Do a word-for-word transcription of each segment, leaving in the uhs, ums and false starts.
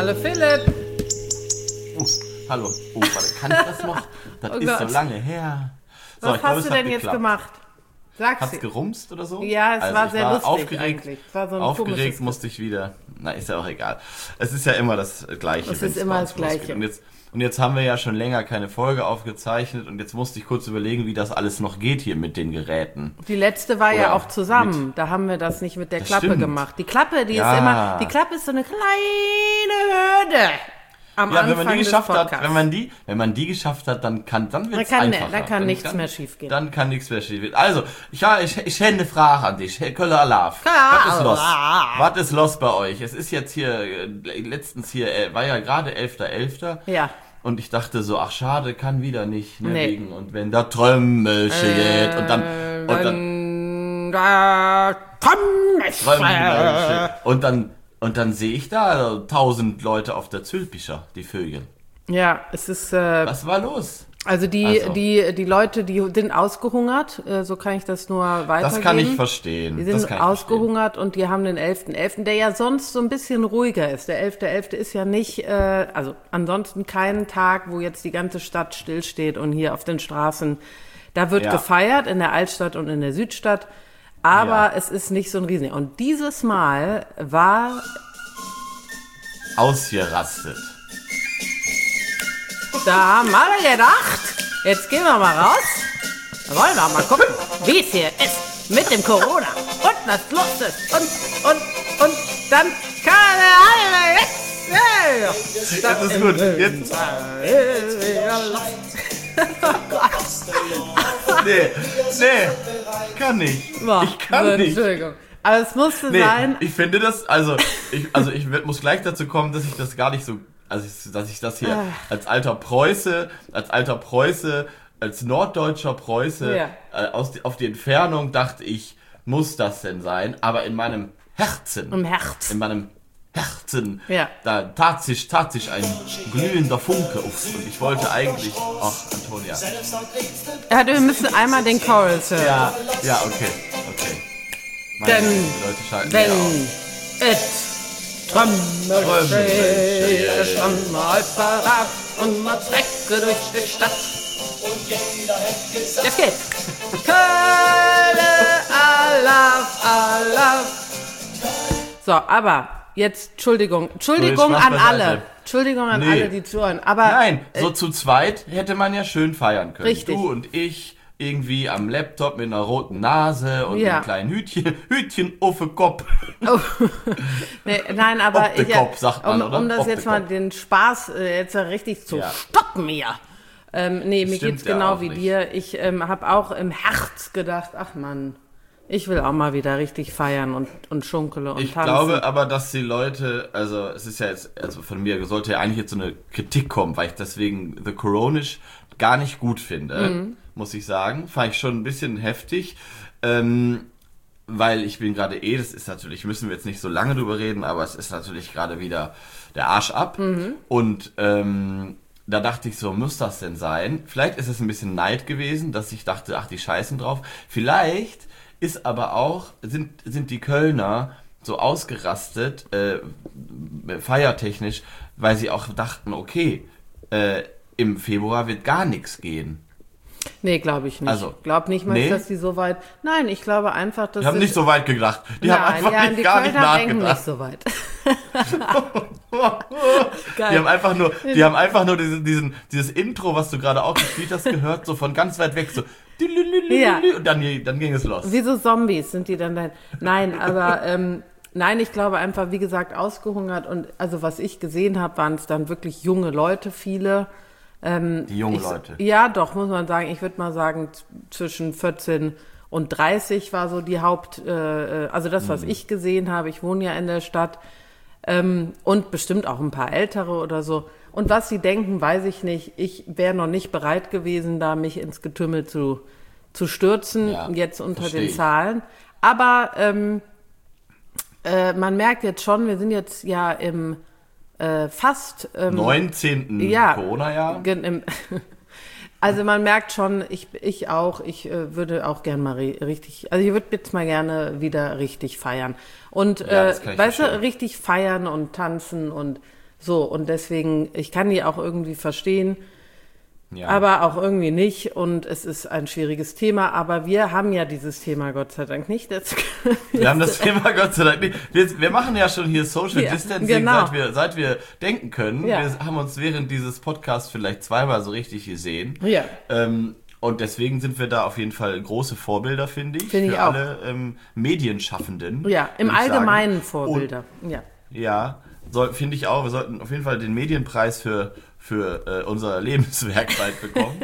Hallo Philipp. Uh, hallo. Oh, warte, kann ich das noch? Das Oh ist Gott. so lange her. So, Was ich glaub, hast es du hat denn jetzt geklappt. gemacht? Sag's Hat's dir. gerumst oder so? Ja, es Also war ich sehr war lustig aufgeregt, eigentlich. Es war so ein aufgeregt komisches- musste ich wieder. Na, ist ja auch egal. Es ist ja immer das Gleiche. Es wenn's ist immer bei uns das Gleiche. losgeht. Und jetzt, und jetzt haben wir ja schon länger keine Folge aufgezeichnet und jetzt musste ich kurz überlegen, wie das alles noch geht hier mit den Geräten. Die letzte war ja Oder auch zusammen. Da haben wir das nicht mit der Das Klappe stimmt. gemacht. Die Klappe, die Ja. ist immer, die Klappe ist so eine kleine Hürde am Ja, Anfang wenn man die des geschafft hat, Podcasts. wenn man die, wenn man die geschafft hat, dann kann, dann wird's Dann kann- einfacher. dann kann nichts mehr schiefgehen. Dann kann nichts mehr schiefgehen. Also, ich, ha- ich, ich hätte eine Frage an dich. Herr Köller-Alaf. Ja. Was ist los? Was ist los bei euch? Es ist jetzt hier, äh, letztens hier, äh, war ja gerade elfter elfter Ja. Und ich dachte so, ach schade, kann wieder nicht, ne, Nee. wegen, und wenn da Trömmelche geht, und dann, und dann, Dann, da kommt Trömmelche, und dann, und dann sehe ich da tausend Leute auf der Zülpicher, die Vögel. Ja, es ist, äh, Was war los? also die, Also. die, die Leute, die sind ausgehungert, äh, so kann ich das nur weitergeben. Das kann ich verstehen. Die das sind kann ich ausgehungert und die haben den elften elften, der ja sonst so ein bisschen ruhiger ist. Der elfte elfte ist ja nicht, äh, also ansonsten kein Tag, wo jetzt die ganze Stadt stillsteht und hier auf den Straßen, da wird Ja. gefeiert in der Altstadt und in der Südstadt, aber Ja. es ist nicht so ein Riesen. Und dieses Mal war, Ausgerastet. da haben alle gedacht, jetzt gehen wir mal raus, wollen wir mal gucken, wie es hier ist mit dem Corona und was los ist und, und, und dann kann alle jetzt, hey, Das ist gut. Jetzt, nee, nee, kann nicht. Ich kann nicht. Entschuldigung. Aber es musste Nee, sein. ich finde das, also ich, also ich werd- muss gleich dazu kommen, dass ich das gar nicht so, also ich, dass ich das hier Ah. als alter Preuße, als alter Preuße, als norddeutscher Preuße, Ja. äh, aus, die- auf die Entfernung dachte ich, muss das denn sein? Aber in meinem Herzen, Im Herz. in meinem Herzen, Ja. da tat sich, tat sich ein glühender Funke auf. Und ich wollte eigentlich, ach, Antonia. Ja, wir müssen einmal den Chorus hören. Ja, ja, okay, okay. Meine Denn Güte, die Leute schalten wenn wieder auf. es Trömmel steht, schon mal parat und mal Strecke durch die Stadt. Jetzt geht's. Kölle, Alaf, Alaf. So, aber jetzt, Entschuldigung, Entschuldigung Spaß an beiseite. alle. Entschuldigung an Nee. alle, die zuhören. Aber Nein, so zu zweit hätte man ja schön feiern können. Richtig. Du und ich irgendwie am Laptop mit einer roten Nase und Ja. einem kleinen Hütchen, Hütchen auf den Kopf. Oh. Nee, nein, aber Ob de ich, Kopf, sagt man, um, oder? um das Ob de jetzt mal Kopf. den Spaß äh, jetzt richtig zu Ja. stoppen hier. Ähm, nee, mir Stimmt geht's ja genau auch wie nicht. dir. Ich ähm, habe auch im Herz gedacht, ach Mann, ich will auch mal wieder richtig feiern und, und schunkele und Ich tanzen. glaube aber, dass die Leute, also es ist ja jetzt, also von mir sollte ja eigentlich jetzt so eine Kritik kommen, weil ich deswegen The Coronish gar nicht gut finde, Mhm. muss ich sagen. Fand ich schon ein bisschen heftig, ähm, weil ich bin gerade eh, das ist natürlich, müssen wir jetzt nicht so lange drüber reden, aber es ist natürlich gerade wieder der Arsch ab. Mhm. Und ähm, da dachte ich so, muss das denn sein? Vielleicht ist es ein bisschen Neid gewesen, dass ich dachte, ach, die scheißen drauf. Vielleicht ist aber auch, sind, sind die Kölner so ausgerastet, äh, feiertechnisch, weil sie auch dachten, okay, äh, im Februar wird gar nichts gehen. Nee, glaube ich nicht. Also, Ich glaube nicht mal, nee? dass die so weit... Nein, ich glaube einfach, dass... Die haben sie- nicht so weit gedacht. Die Nein, haben einfach ja, nicht, die gar nicht Kölner denken nicht nachgedacht. so weit. Die Geil. haben einfach nur, die haben einfach nur diesen, diesen, dieses Intro, was du gerade auch gespielt hast, gehört, so von ganz weit weg, so. Ja. Und dann, dann ging es los. Wie so Zombies sind die dann da. Nein, aber ähm, nein, ich glaube einfach, wie gesagt, ausgehungert. Und also was ich gesehen habe, waren es dann wirklich junge Leute, viele. Ähm, Die jungen ich, Leute. Ja, doch, muss man sagen. Ich würde mal sagen, z- zwischen vierzehn und dreißig war so die Haupt, äh, also das, was Mhm. ich gesehen habe. Ich wohne ja in der Stadt. Ähm, und bestimmt auch ein paar Ältere oder so. Und was sie denken, weiß ich nicht. Ich wäre noch nicht bereit gewesen, da mich ins Getümmel zu, zu stürzen, Ja, jetzt unter versteh den ich. Zahlen. Aber ähm, äh, man merkt jetzt schon, wir sind jetzt ja im äh, fast... Ähm, neunzehnten ja, Corona-Jahr. gen- im, also man merkt schon, ich, ich auch, ich äh, würde auch gern mal ri- richtig, also ich würde jetzt mal gerne wieder richtig feiern. Und Ja, äh, das kann ich weißt du, verstehen. richtig feiern und tanzen und So, und deswegen, ich kann die auch irgendwie verstehen, Ja. aber auch irgendwie nicht. Und es ist ein schwieriges Thema. Aber wir haben ja dieses Thema Gott sei Dank nicht. Jetzt Wir haben das Thema Gott sei Dank nicht. Wir, wir machen ja schon hier Social Ja, Distancing, genau. seit, wir, seit wir denken können. Ja. Wir haben uns während dieses Podcasts vielleicht zweimal so richtig gesehen. Ja. Ähm, und deswegen sind wir da auf jeden Fall große Vorbilder, finde ich. Finde ich für auch. alle ähm, Medienschaffenden. Ja, im würde ich sagen. Allgemeinen Vorbilder. Ja. Ja, soll, finde ich auch. Wir sollten auf jeden Fall den Medienpreis für, für äh, unser Lebenswerk bald bekommen.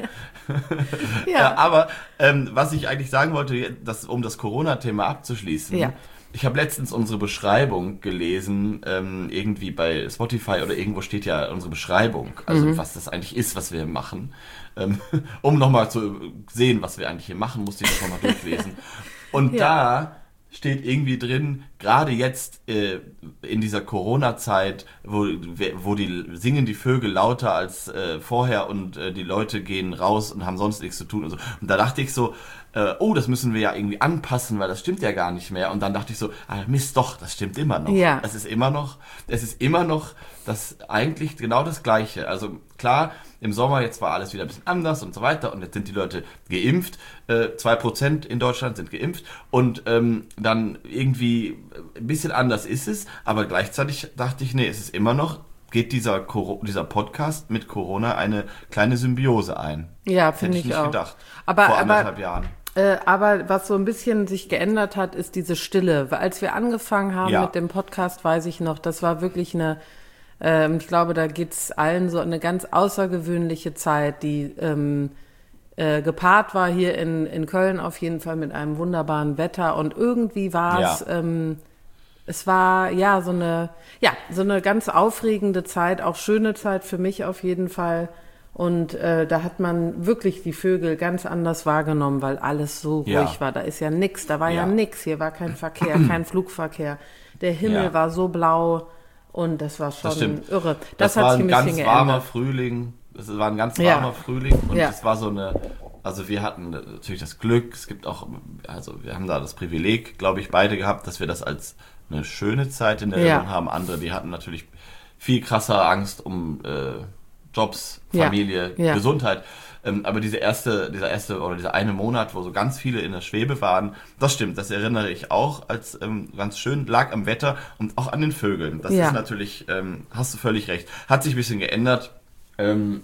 Ja. Ja, aber ähm, was ich eigentlich sagen wollte, das, um das Corona-Thema abzuschließen. Ja. Ich habe letztens unsere Beschreibung gelesen, ähm, irgendwie bei Spotify oder irgendwo steht ja unsere Beschreibung, also Mhm. was das eigentlich ist, was wir machen. Ähm, um nochmal zu sehen, was wir eigentlich hier machen, musste ich das nochmal durchlesen. Und Ja. da steht irgendwie drin, gerade jetzt äh, in dieser Corona-Zeit, wo, wo die singen die Vögel lauter als äh, vorher und äh, die Leute gehen raus und haben sonst nichts zu tun und so. Und da dachte ich so, äh, oh, das müssen wir ja irgendwie anpassen, weil das stimmt ja gar nicht mehr. Und dann dachte ich so, ah, Mist, doch, das stimmt immer noch. Ja. Es ist immer noch, es ist immer noch das eigentlich genau das Gleiche. Also klar, im Sommer jetzt war alles wieder ein bisschen anders und so weiter und jetzt sind die Leute geimpft. Äh, zwei Prozent in Deutschland sind geimpft und ähm, dann irgendwie ein bisschen anders ist es, aber gleichzeitig dachte ich, nee, es ist immer noch, geht dieser, Coro- dieser Podcast mit Corona eine kleine Symbiose ein. Ja, Hätte finde ich ich nicht auch. gedacht. Aber- vor aber- anderthalb Jahren. Äh, aber was so ein bisschen sich geändert hat, ist diese Stille. Weil als wir angefangen haben Ja. mit dem Podcast, weiß ich noch, das war wirklich eine, ähm, ich glaube, da geht's allen so eine ganz außergewöhnliche Zeit, die ähm, äh, gepaart war hier in, in Köln auf jeden Fall mit einem wunderbaren Wetter. Und irgendwie war es, Ja. ähm, es war ja so eine, ja, so eine ganz aufregende Zeit, auch schöne Zeit für mich auf jeden Fall. Und äh, da hat man wirklich die Vögel ganz anders wahrgenommen, weil alles so ruhig Ja. war. Da ist ja nix, da war ja, Ja. nix. Hier war kein Verkehr, kein Flugverkehr. Der Himmel Ja. war so blau und das war schon Das stimmt. irre. Das, Das, hat war sich ein ein ganz bisschen warmer geändert. Frühling. Es war ein ganz Ja. warmer Frühling und Ja. es war so eine, also wir hatten natürlich das Glück, es gibt auch, also wir haben da das Privileg, glaube ich, beide gehabt, dass wir das als eine schöne Zeit in der Ja. Erinnerung haben. Andere, die hatten natürlich viel krasser Angst um äh, Jobs, Ja. Familie, Ja. Gesundheit. Ähm, aber diese erste, dieser erste oder dieser eine Monat, wo so ganz viele in der Schwebe waren, das stimmt, das erinnere ich auch als ähm, ganz schön, lag am Wetter und auch an den Vögeln. Das Ja. ist natürlich, ähm, hast du völlig recht, hat sich ein bisschen geändert. Ähm,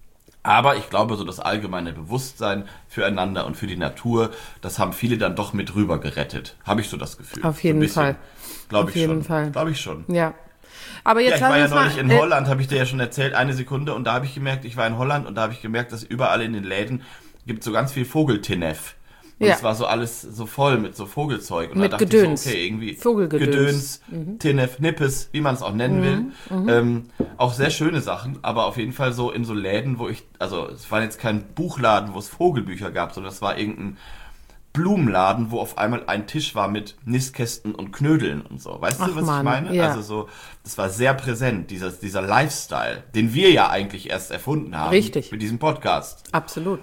aber ich glaube, so das allgemeine Bewusstsein füreinander und für die Natur, das haben viele dann doch mit rüber gerettet. Habe ich so das Gefühl. Auf So ein jeden bisschen. Fall. Glaube Auf ich jeden schon. Fall. Glaube ich schon. Ja. Aber Ja, jetzt ich war lass ja uns neulich mal, in äh, Holland, habe ich dir ja schon erzählt, eine Sekunde, und da habe ich gemerkt, ich war in Holland und da habe ich gemerkt, dass überall in den Läden gibt so ganz viel Vogeltinef. Und Ja. es war so alles so voll mit so Vogelzeug. Und Mit da dachte Gedöns. ich so, okay, irgendwie Vogelgedöns. Gedöns, Tinef, Nippes, wie man es auch nennen will. Ähm, auch sehr schöne Sachen, aber auf jeden Fall so in so Läden, wo ich, also es war jetzt kein Buchladen, wo es Vogelbücher gab, sondern es war irgendein Blumenladen, wo auf einmal ein Tisch war mit Nistkästen und Knödeln und so. Weißt Ach du, was Mann, ich meine? ja. Also so, das war sehr präsent, dieser, dieser Lifestyle, den wir ja eigentlich erst erfunden haben. Richtig. Mit diesem Podcast. Absolut.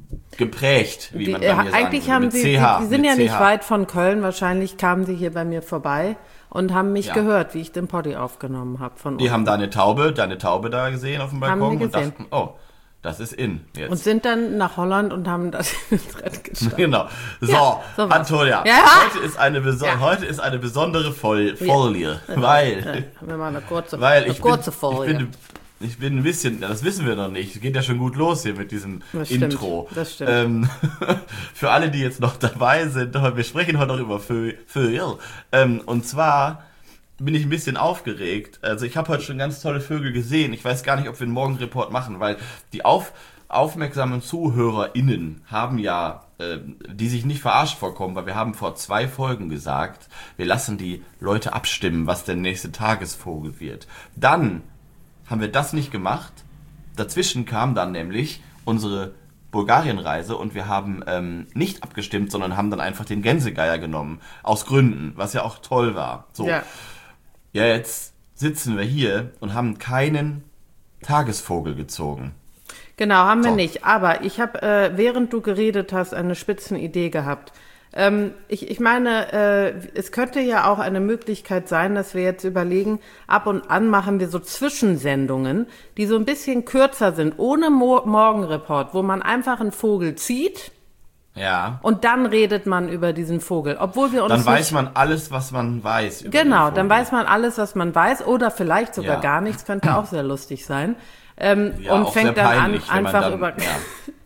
Geprägt, wie Die, man äh, bei mir sagen eigentlich würde, haben mit sie, C H, sie, sie sind mit ja C nicht H. weit von Köln. Wahrscheinlich kamen sie hier bei mir vorbei und haben mich Ja. gehört, wie ich den Poddy aufgenommen habe von Die uns. haben deine Taube, deine Taube da gesehen auf dem Haben Balkon die und gesehen. dachten, oh, das ist in jetzt. Und sind dann nach Holland und haben das ins Rennen gestartet. Genau. So, Ja, sowas. Antonia, Ja. heute ist eine beso- Ja. heute ist eine besondere Fol- Folie, weil Ja, haben wir mal eine kurze, weil eine ich kurze bin, Folie. ich bin ich bin ein bisschen, das wissen wir noch nicht. Es geht ja schon gut los hier mit diesem Das stimmt, Intro. das stimmt. Ähm, für alle, die jetzt noch dabei sind, wir sprechen heute noch über Vögel. Vögel. Ähm, und zwar bin ich ein bisschen aufgeregt. Also ich habe heute schon ganz tolle Vögel gesehen. Ich weiß gar nicht, ob wir einen Morgenreport machen, weil die auf, aufmerksamen ZuhörerInnen haben ja, äh, die sich nicht verarscht vorkommen, weil wir haben vor zwei Folgen gesagt, wir lassen die Leute abstimmen, was der nächste Tagesvogel wird. Dann haben wir das nicht gemacht. Dazwischen kam dann nämlich unsere Bulgarienreise und wir haben ähm, nicht abgestimmt, sondern haben dann einfach den Gänsegeier genommen. Aus Gründen, was ja auch toll war. So. Ja. Ja, jetzt sitzen wir hier und haben keinen Tagesvogel gezogen. Genau, haben wir So. nicht. Aber ich habe, äh, während du geredet hast, eine Spitzenidee gehabt. Ähm, ich, ich meine, äh, es könnte ja auch eine Möglichkeit sein, dass wir jetzt überlegen, ab und an machen wir so Zwischensendungen, die so ein bisschen kürzer sind, ohne Mo- Morgenreport, wo man einfach einen Vogel zieht Ja. und dann redet man über diesen Vogel, obwohl wir uns Dann nicht weiß man alles, was man weiß. Über Genau, den dann Vogel. weiß man alles, was man weiß, oder vielleicht sogar Ja. gar nichts, könnte auch sehr lustig sein. Ähm, Ja, und auch fängt sehr dann peinlich, an, wenn man einfach dann- über. ja.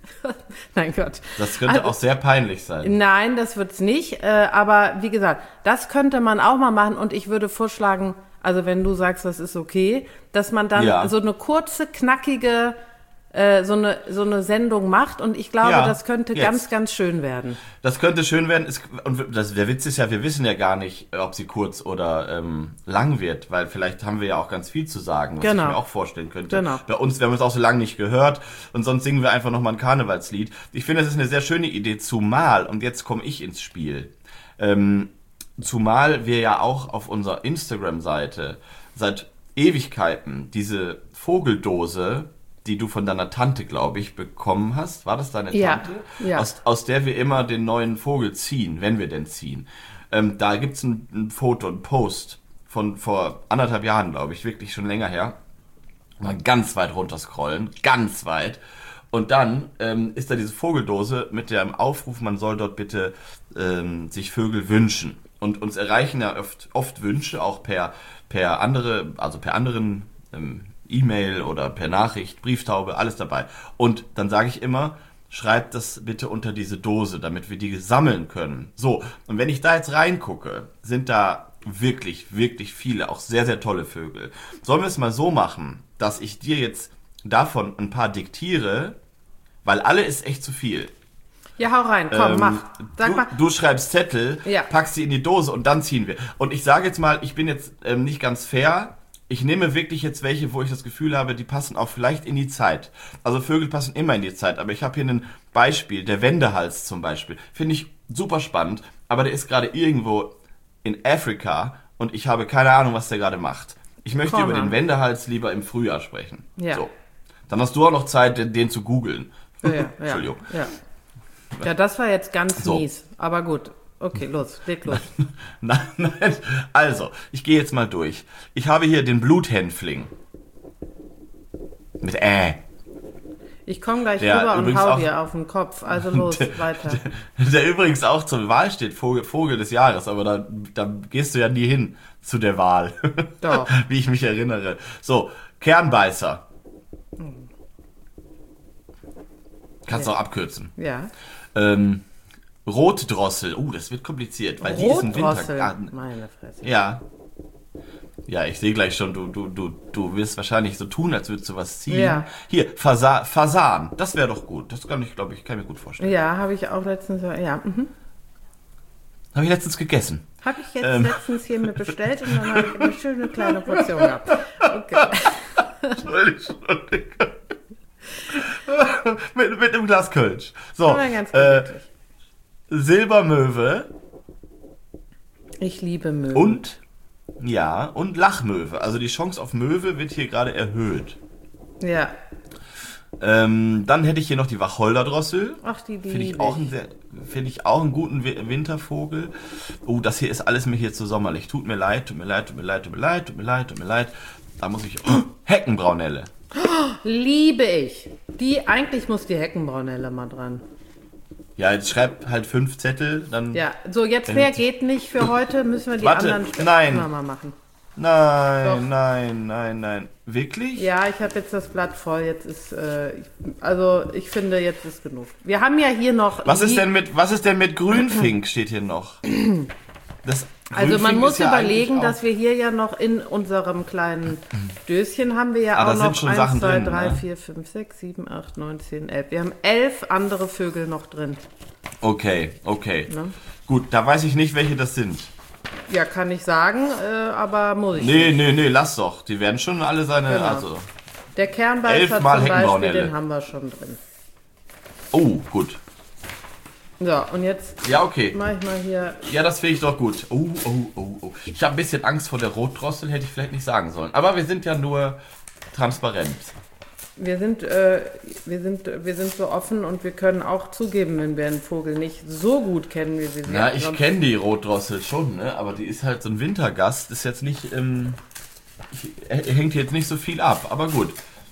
Nein Gott. Das könnte Also- auch sehr peinlich sein. Nein, das wird's nicht. Äh, aber wie gesagt, das könnte man auch mal machen. Und ich würde vorschlagen, also wenn du sagst, das ist okay, dass man dann Ja. so eine kurze, knackige, äh, so eine so eine Sendung macht. Und ich glaube, Ja, das könnte jetzt. ganz, ganz schön werden. Das könnte schön werden. Es, und das, der Witz ist ja, wir wissen ja gar nicht, ob sie kurz oder ähm, lang wird, weil vielleicht haben wir ja auch ganz viel zu sagen, was Genau. ich mir auch vorstellen könnte. Genau. Bei uns, wir haben es auch so lange nicht gehört und sonst singen wir einfach nochmal ein Karnevalslied. Ich finde, das ist eine sehr schöne Idee, zumal, und jetzt komme ich ins Spiel, ähm, zumal wir ja auch auf unserer Instagram-Seite seit Ewigkeiten diese Vogeldose, die du von deiner Tante, glaube ich, bekommen hast. War das deine Ja, Tante? ja. Aus, aus der wir immer den neuen Vogel ziehen, wenn wir denn ziehen. Ähm, da gibt's ein, ein Foto, ein Post von vor anderthalb Jahren, glaube ich, wirklich schon länger her. Mal ganz weit runter scrollen, ganz weit. Und dann ähm, ist da diese Vogeldose mit dem Aufruf, man soll dort bitte ähm, sich Vögel wünschen. Und uns erreichen ja oft, oft Wünsche, auch per, per andere, also per anderen ähm, E-Mail oder per Nachricht, Brieftaube, alles dabei. Und dann sage ich immer, schreibt das bitte unter diese Dose, damit wir die sammeln können. So, und wenn ich da jetzt reingucke, sind da wirklich, wirklich viele, auch sehr, sehr tolle Vögel. Sollen wir es mal so machen, dass ich dir jetzt davon ein paar diktiere, weil alle ist echt zu viel. Ja, hau rein, komm, Ähm, mach. Sag du, mal. du schreibst Zettel, Ja. packst sie in die Dose und dann ziehen wir. Und ich sage jetzt mal, ich bin jetzt ähm, nicht ganz fair. Ich nehme wirklich jetzt welche, wo ich das Gefühl habe, die passen auch vielleicht in die Zeit. Also Vögel passen immer in die Zeit, aber ich habe hier ein Beispiel, der Wendehals zum Beispiel. Finde ich super spannend, aber der ist gerade irgendwo in Afrika und ich habe keine Ahnung, was der gerade macht. Ich möchte Komm über mal. den Wendehals lieber im Frühjahr sprechen. Ja. So. Dann hast du auch noch Zeit, den, den zu googeln. Ja, ja, Entschuldigung. Ja. ja, das war jetzt ganz So. mies. Aber gut. Okay, los, leg los. Nein, nein. Also, ich gehe jetzt mal durch. Ich habe hier den Bluthänfling. Mit Ä. Ich komme gleich Der rüber und übrigens hau auch- dir auf den Kopf. Also los, weiter. Der übrigens auch zur Wahl steht, Vogel, Vogel des Jahres, aber da, da gehst du ja nie hin zu der Wahl. Doch. Wie ich mich erinnere. So, Kernbeißer. Kannst du auch abkürzen. Ja. Ähm, Rotdrossel. Uh, das wird kompliziert, weil die ist im Winter. Rotdrossel. Ah, Meine Fresse. Ja. Ja, ich sehe gleich schon, du, du, du, du wirst wahrscheinlich so tun, als würdest du was ziehen. Ja. Hier, Fasa Fasan. Das wäre doch gut. Das kann ich, glaube ich, kann ich mir gut vorstellen. Ja, habe ich auch letztens, ja, mhm. Habe ich letztens gegessen. Habe ich jetzt Ähm. letztens hier mir bestellt und dann habe ich eine schöne kleine Portion gehabt. Okay. Entschuldigung. mit, mit einem Glas Kölsch. So, Aber ganz äh, gemütlich. Silbermöwe Ich liebe Möwen. und, ja, und Lachmöwe. Also die Chance auf Möwe wird hier gerade erhöht. Ja. Ähm, dann hätte ich hier noch die Wacholderdrossel. Ach, die liebe Finde ich auch einen sehr, finde ich auch einen guten Wi- Wintervogel. Oh, das hier ist alles mir hier zu sommerlich. Tut mir leid, tut mir leid, tut mir leid, tut mir leid, tut mir leid, tut mir leid. Da muss ich, oh, Heckenbraunelle. Liebe ich. Die, eigentlich muss die Heckenbraunelle mal dran. Ja, jetzt schreib halt fünf Zettel, dann, Ja, so jetzt Dann- mehr geht nicht für heute, müssen wir die Warte, anderen St- nein. mal machen. nein, Doch. nein, nein, nein. Wirklich? Ja, ich habe jetzt das Blatt voll. Jetzt ist, äh, ich, also ich finde, jetzt ist genug. Wir haben ja hier noch. Was ist Lie- denn mit, was ist denn mit Grünfink, steht hier noch. Das Also man Grünfink muss ist ja überlegen, eigentlich auch- dass wir hier ja noch in unserem kleinen Döschen haben wir ja Ah, da auch sind noch schon eins, Sachen zwei, drin, drei, ne? vier, fünf, sechs, sieben, acht, neun, zehn, elf. Wir haben elf andere Vögel noch drin. Okay, okay. Ne? Gut, da weiß ich nicht, welche das sind. Ja, kann ich sagen, äh, aber muss ich Nee, nicht. nee, nee, lass doch. Die werden schon alle seine, Genau. also. Der Kernbeißer Elfmal zum Beispiel, Heckenbraunelle. den haben wir schon drin. Oh, gut. So, und jetzt Ja, okay. mache ich mal hier. Ja, das finde ich doch gut. Oh, oh, oh, oh. Ich habe ein bisschen Angst vor der Rotdrossel, hätte ich vielleicht nicht sagen sollen. Aber wir sind ja nur transparent. wir sind, äh, wir sind, wir sind so offen und wir können auch zugeben, wenn wir einen Vogel nicht so gut kennen, wie wir sie Ja, ich kenne die Rotdrossel schon, ne? Aber die ist halt so ein Wintergast, ist jetzt nicht, ähm, ich, er hängt jetzt nicht so viel ab, aber gut.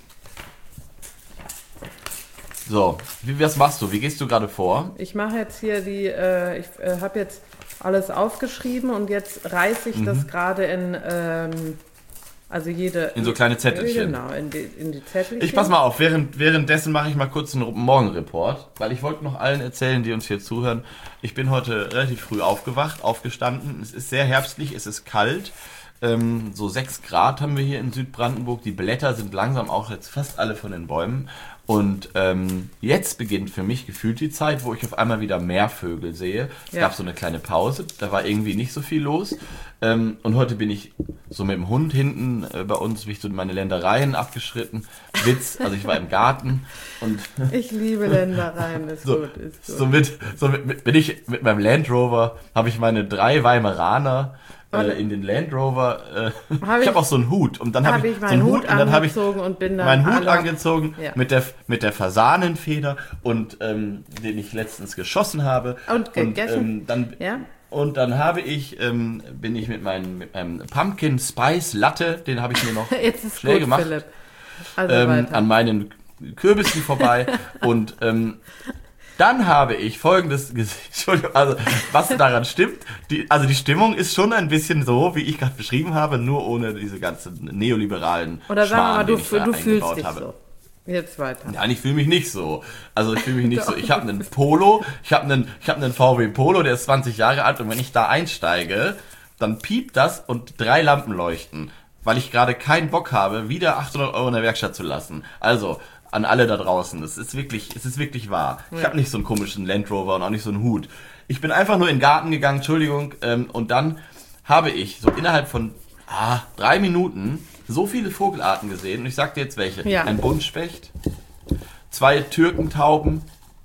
So, wie, was machst du? Wie gehst du gerade vor? Ich mache jetzt hier die, äh, ich äh, habe jetzt alles aufgeschrieben und jetzt reiße ich mhm. das gerade in, ähm, also jede... In so kleine Zettelchen. Genau, in die, in die Zettelchen. Ich pass mal auf, während, währenddessen mache ich mal kurz einen Morgenreport, weil ich wollte noch allen erzählen, die uns hier zuhören. Ich bin heute relativ früh aufgewacht, aufgestanden. Es ist sehr herbstlich, es ist kalt. Ähm, so sechs Grad haben wir hier in Südbrandenburg. Die Blätter sind langsam auch jetzt fast alle von den Bäumen. Und ähm, jetzt beginnt für mich gefühlt die Zeit, wo ich auf einmal wieder mehr Vögel sehe. Es Ja. gab so eine kleine Pause, da war irgendwie nicht so viel los. Ähm, und heute bin ich so mit dem Hund hinten äh, bei uns, wie ich so meine Ländereien abgeschritten. Witz, also ich war im Garten und Ich liebe Ländereien, ist so, gut, ist gut. so mit, so mit, mit, bin ich mit meinem Land Rover, habe ich meine drei Weimaraner äh, in den Land Rover. Äh, Hab ich ich- habe auch so einen Hut und dann habe Habe ich, ich so meinen einen Hut Hut und dann habe ich angezogen und bin dann meinen Hut alle- angezogen Ja. mit der mit der Fasanenfeder und ähm, den ich letztens geschossen habe Und gegessen? ähm, dann Ja? und dann habe ich ähm, bin ich mit meinem mit meinem Pumpkin Spice Latte, den habe ich mir noch Jetzt ist schnell gut, gemacht. Philipp. Also ähm, weiter. an meinen Kürbissen vorbei und ähm, dann habe ich folgendes gesehen, Entschuldigung, also was daran stimmt, die, also die Stimmung ist schon ein bisschen so, wie ich gerade beschrieben habe, nur ohne diese ganzen neoliberalen Oder sagen wir mal, Schmarrn, du, den ich da du fühlst eingebaut dich habe. so. Jetzt weiter. Nein, ich fühle mich nicht so. Also ich fühle mich nicht so. Ich habe einen Polo, ich habe einen, ich habe einen V W Polo, der ist zwanzig Jahre alt und wenn ich da einsteige, dann piept das und drei Lampen leuchten, weil ich gerade keinen Bock habe, wieder achthundert Euro in der Werkstatt zu lassen. Also an alle da draußen, es ist wirklich, es ist wirklich wahr. Ich Ja. habe nicht so einen komischen Land Rover und auch nicht so einen Hut. Ich bin einfach nur in den Garten gegangen, Entschuldigung, ähm, und dann habe ich so innerhalb von ah, drei Minuten so viele Vogelarten gesehen. Und ich sag dir jetzt welche. Ja. Ein Buntspecht, zwei Türkentauben.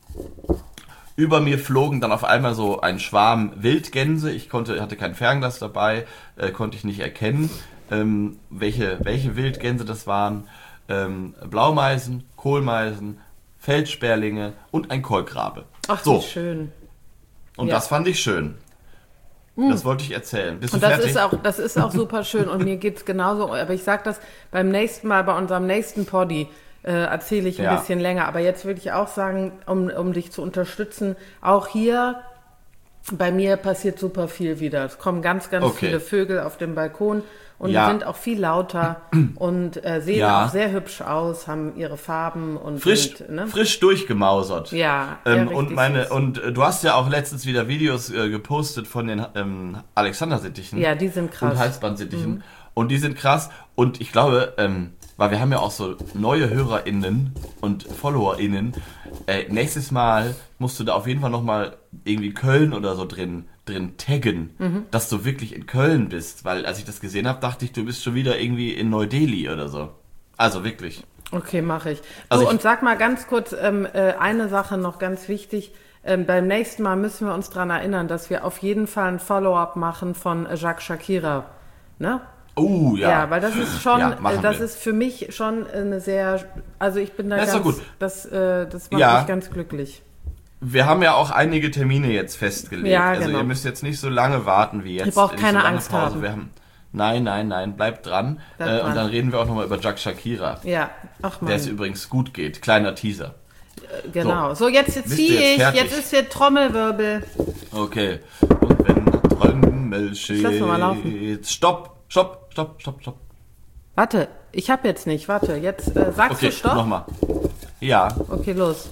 Über mir flogen dann auf einmal so ein Schwarm Wildgänse. Ich konnte, hatte kein Fernglas dabei, äh, konnte ich nicht erkennen, ähm, welche, welche Wildgänse das waren. Ähm, Blaumeisen, Kohlmeisen, Feldsperlinge und ein Kolkrabe. Ach, so, wie schön. und Ja. das fand ich schön. Das wollte ich erzählen. Bist Und du das fertig? ist auch, das ist auch super schön und mir geht's genauso. Aber ich sag das beim nächsten Mal, bei unserem nächsten Poddy, äh, erzähle ich ein Ja. bisschen länger. Aber jetzt würde ich auch sagen, um, um dich zu unterstützen, auch hier bei mir passiert super viel wieder. Es kommen ganz, ganz Okay. viele Vögel auf dem Balkon und Ja. die sind auch viel lauter und äh, sehen Ja. auch sehr hübsch aus, haben ihre Farben und frisch, sind, ne? frisch durchgemausert. Ja, Ähm, ja, und richtig meine süß. und äh, du hast ja auch letztens wieder Videos äh, gepostet von den ähm, Alexander-Sittichen. Ja, die sind krass. Und Halsbandsittichen. Und die sind krass. Und ich glaube, ähm, weil wir haben ja auch so neue HörerInnen und FollowerInnen. Äh, nächstes Mal musst du da auf jeden Fall nochmal irgendwie Köln oder so drin, drin taggen, Mhm. dass du wirklich in Köln bist. Weil als ich das gesehen habe, dachte ich, du bist schon wieder irgendwie in Neu-Delhi oder so. Also wirklich. Okay, mache ich. Also so, ich- und sag mal ganz kurz, ähm, äh, eine Sache noch ganz wichtig. Ähm, beim nächsten Mal müssen wir uns dran erinnern, dass wir auf jeden Fall ein Follow-up machen von äh, Jacques Shakira. Ne? Oh, ja. Ja, weil das ist schon, Ja, äh, machen das wir. ist für mich schon eine sehr, also ich bin da Ja, ist ganz, doch gut. das, äh, das macht Ja. mich ganz glücklich. Wir haben ja auch einige Termine jetzt festgelegt. Ja, also genau. ihr müsst jetzt nicht so lange warten wie jetzt. Ihr braucht Nicht keine so lange Angst Pause. haben. Wir haben. Nein, nein, nein, bleibt dran. Bleibt äh, dran. Und dann reden wir auch nochmal über Jacques Shakira, Ja, ach der es man, übrigens gut geht. Kleiner Teaser. genau. So, jetzt, jetzt Bist ziehe du jetzt ich, fertig? jetzt ist hier Trommelwirbel. Okay. Und wenn der Trommel steht. lass noch mal laufen. Stopp, stopp, stopp, stopp, stopp. Warte, ich hab jetzt nicht, warte, jetzt äh, sagst Okay, du Stopp? nochmal. Ja, Okay, los.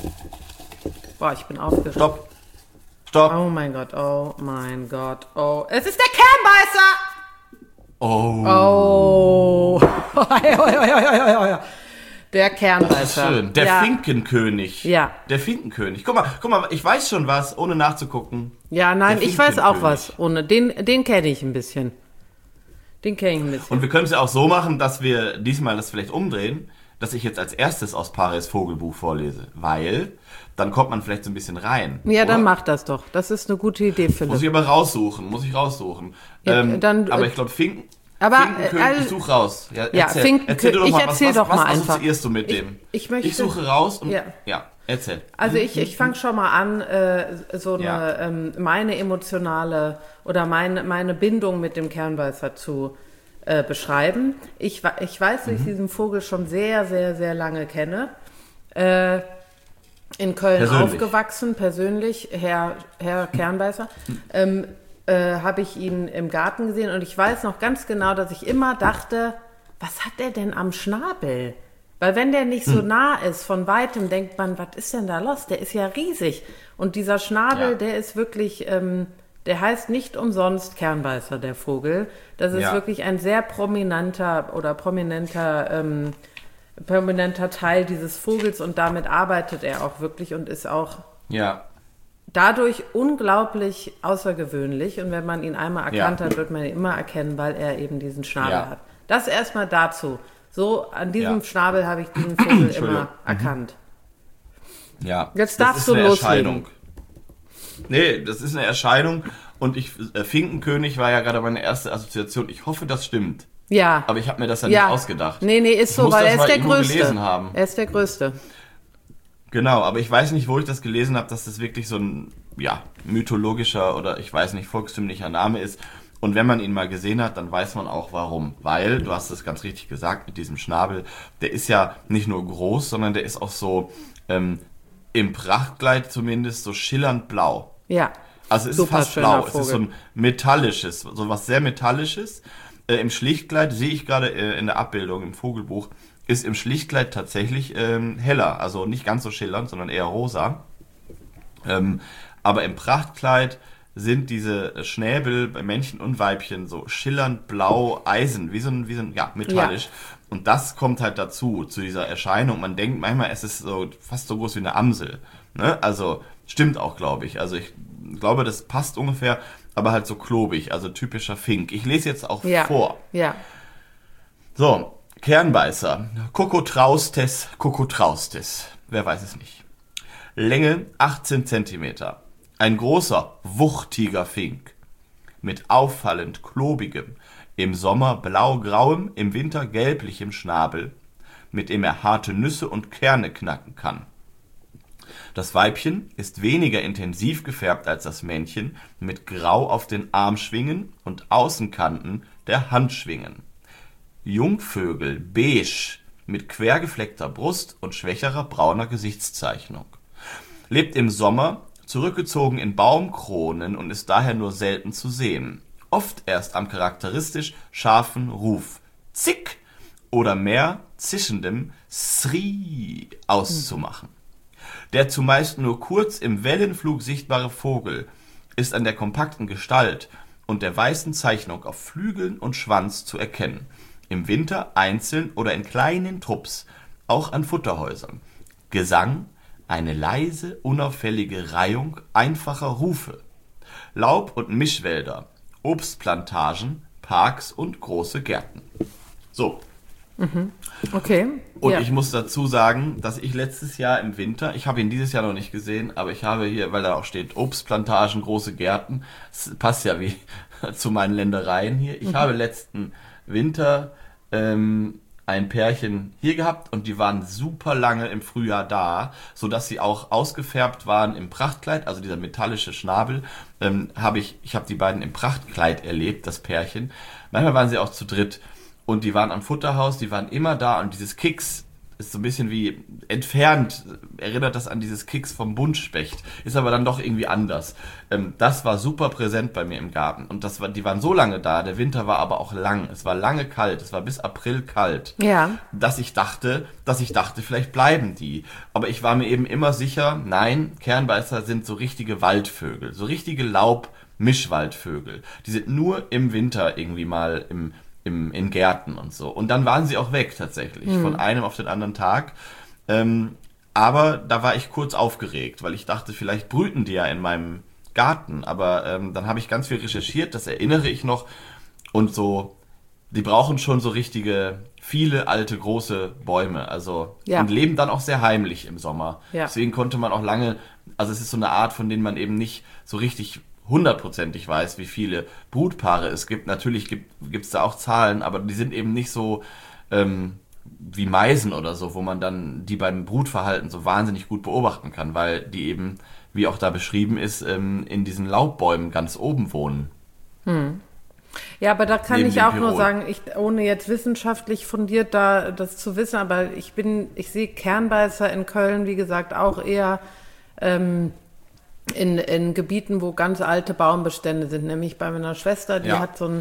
Boah, ich bin aufgeregt. stopp. Stopp. Oh mein Gott, oh mein Gott, oh. Es ist der Kernbeißer! Oh. Oh. Der Kernbeißer. Schön. Der ja. Finkenkönig. Ja. Der Finkenkönig. Guck mal, guck mal, ich weiß schon was, ohne nachzugucken. Ja, nein, Der ich weiß auch Finkenkönig. was. Ohne den, den kenne ich ein bisschen. Den kenne ich ein bisschen. Und wir können es ja auch so machen, dass wir diesmal das vielleicht umdrehen, dass ich jetzt als erstes aus Paris Vogelbuch vorlese. Weil, dann kommt man vielleicht so ein bisschen rein. ja, dann oder? mach das doch. Das ist eine gute Idee, Muss Philipp. ich aber raussuchen, muss ich raussuchen. Ja, ähm, dann, aber äh, ich glaube, Finken, Aber, Finkenkönig, äh, ich suche raus. Ja, ja, erzähl, Finken, erzähl du doch ich mal, erzähl was, doch was, mal was einfach. assoziierst du mit dem? Ich, ich, möchte, ich suche raus und, ja, ja erzähl. Also ich, ich fange schon mal an, äh, so eine, Ja. ähm, meine emotionale oder meine, meine Bindung mit dem Kernbeißer zu äh, beschreiben. Ich, wa- ich weiß, dass ich diesen Vogel schon sehr, sehr, sehr lange kenne. Äh, in Köln Persönlich. aufgewachsen, persönlich, Herr, Herr Kernbeißer. Ähm, äh, habe ich ihn im Garten gesehen und ich weiß noch ganz genau, dass ich immer dachte, was hat der denn am Schnabel? Weil wenn der nicht so nah ist, von Weitem denkt man, was ist denn da los? Der ist ja riesig. Und dieser Schnabel, Ja. der ist wirklich, ähm, der heißt nicht umsonst Kernbeißer, der Vogel. Das ist Ja. wirklich ein sehr prominenter oder prominenter, ähm, prominenter Teil dieses Vogels und damit arbeitet er auch wirklich und ist auch Ja, dadurch unglaublich außergewöhnlich. Und wenn man ihn einmal erkannt Ja. hat, wird man ihn immer erkennen, weil er eben diesen Schnabel Ja. hat. Das erstmal dazu. So, an diesem Ja. Schnabel habe ich diesen Vogel Entschuldigung. immer erkannt. ja. Jetzt Das darfst ist du eine loslegen. Erscheinung. Nee, das ist eine Erscheinung und ich, äh, Finkenkönig war ja gerade meine erste Assoziation. Ich hoffe, das stimmt. Ja. Aber ich habe mir das ja, ja. nicht ausgedacht. Nee, nee, ist Ich so, muss weil das er mal ist der irgendwo Größte. gelesen haben. Er ist der Größte. Genau, aber ich weiß nicht, wo ich das gelesen habe, dass das wirklich so ein, ja, mythologischer oder ich weiß nicht, volkstümlicher Name ist. Und wenn man ihn mal gesehen hat, dann weiß man auch warum. Weil, du hast es ganz richtig gesagt, mit diesem Schnabel, der ist ja nicht nur groß, sondern der ist auch so, ähm, im Prachtkleid zumindest, so schillernd blau. Ja. Also es ist Super fast schöner blau. Es ist so Vogel. ein metallisches, so was sehr metallisches. Äh, Im Schlichtkleid sehe ich gerade äh, in der Abbildung im Vogelbuch, ist im Schlichtkleid tatsächlich ähm, heller. Also nicht ganz so schillernd, sondern eher rosa. Ähm, aber im Prachtkleid sind diese Schnäbel bei Männchen und Weibchen so schillernd blau, Eisen, wie so ein, wie so ein, ja, metallisch. Ja. Und das kommt halt dazu, zu dieser Erscheinung. Man denkt manchmal, es ist so fast so groß wie eine Amsel. Ne? Also, stimmt auch, glaube ich. Also ich glaube, das passt ungefähr, aber halt so klobig, also typischer Fink. Ich lese jetzt auch Ja. vor. Ja. So, Kernbeißer. Cocotraustes, Cocotraustes. Wer weiß es nicht. Länge achtzehn Zentimeter. Ein großer, wuchtiger Fink. Mit auffallend klobigem, im Sommer blau-grauem, im Winter gelblichem Schnabel, mit dem er harte Nüsse und Kerne knacken kann. Das Weibchen ist weniger intensiv gefärbt als das Männchen, mit Grau auf den Armschwingen und Außenkanten der Handschwingen. Jungvögel beige mit quergefleckter Brust und schwächerer brauner Gesichtszeichnung. Lebt im Sommer zurückgezogen in Baumkronen und ist daher nur selten zu sehen. Oft erst am charakteristisch scharfen Ruf Zick oder mehr zischendem Sri auszumachen. Der zumeist nur kurz im Wellenflug sichtbare Vogel ist an der kompakten Gestalt und der weißen Zeichnung auf Flügeln und Schwanz zu erkennen. Im Winter einzeln oder in kleinen Trupps, auch an Futterhäusern. Gesang, eine leise, unauffällige Reihung einfacher Rufe. Laub- und Mischwälder, Obstplantagen, Parks und große Gärten. So, Okay. und ja. ich muss dazu sagen, dass ich letztes Jahr im Winter, ich habe ihn dieses Jahr noch nicht gesehen, aber ich habe hier, weil da auch steht Obstplantagen, große Gärten, das passt ja wie zu meinen Ländereien hier. Ich habe letzten Winter ähm, ein Pärchen hier gehabt und die waren super lange im Frühjahr da, sodass sie auch ausgefärbt waren im Prachtkleid, also dieser metallische Schnabel, ähm, habe ich, ich habe die beiden im Prachtkleid erlebt, das Pärchen. Manchmal waren sie auch zu dritt. Und die waren am Futterhaus, die waren immer da und dieses Kicks ist so ein bisschen wie entfernt, erinnert das an dieses Kicks vom Buntspecht, ist aber dann doch irgendwie anders. Ähm, das war super präsent bei mir im Garten und das war, die waren so lange da, der Winter war aber auch lang, es war lange kalt, es war bis April kalt, Ja. dass ich dachte, dass ich dachte, vielleicht bleiben die. Aber ich war mir eben immer sicher, nein, Kernbeißer sind so richtige Waldvögel, so richtige Laub-Mischwaldvögel. Die sind nur im Winter irgendwie mal im Im, in Gärten und so. Und dann waren sie auch weg tatsächlich, mhm. von einem auf den anderen Tag. Ähm, aber da war ich kurz aufgeregt, weil ich dachte, vielleicht brüten die ja in meinem Garten. Aber ähm, dann habe ich ganz viel recherchiert, das erinnere ich noch. Und so, die brauchen schon so richtige, viele alte, große Bäume. Also Ja. und leben dann auch sehr heimlich im Sommer. Ja. Deswegen konnte man auch lange, also es ist so eine Art, von denen man eben nicht so richtig hundertprozentig weiß, wie viele Brutpaare es gibt. Natürlich gibt es da auch Zahlen, aber die sind eben nicht so ähm, wie Meisen oder so, wo man dann die beim Brutverhalten so wahnsinnig gut beobachten kann, weil die eben, wie auch da beschrieben ist, ähm, in diesen Laubbäumen ganz oben wohnen. Hm. Ja, aber da kann Neben ich dem auch nur Pirol. sagen, ich, ohne jetzt wissenschaftlich fundiert da das zu wissen, aber ich bin, ich sehe Kernbeißer in Köln, wie gesagt, auch eher ähm, in, in Gebieten, wo ganz alte Baumbestände sind, nämlich bei meiner Schwester, die Ja. hat so einen,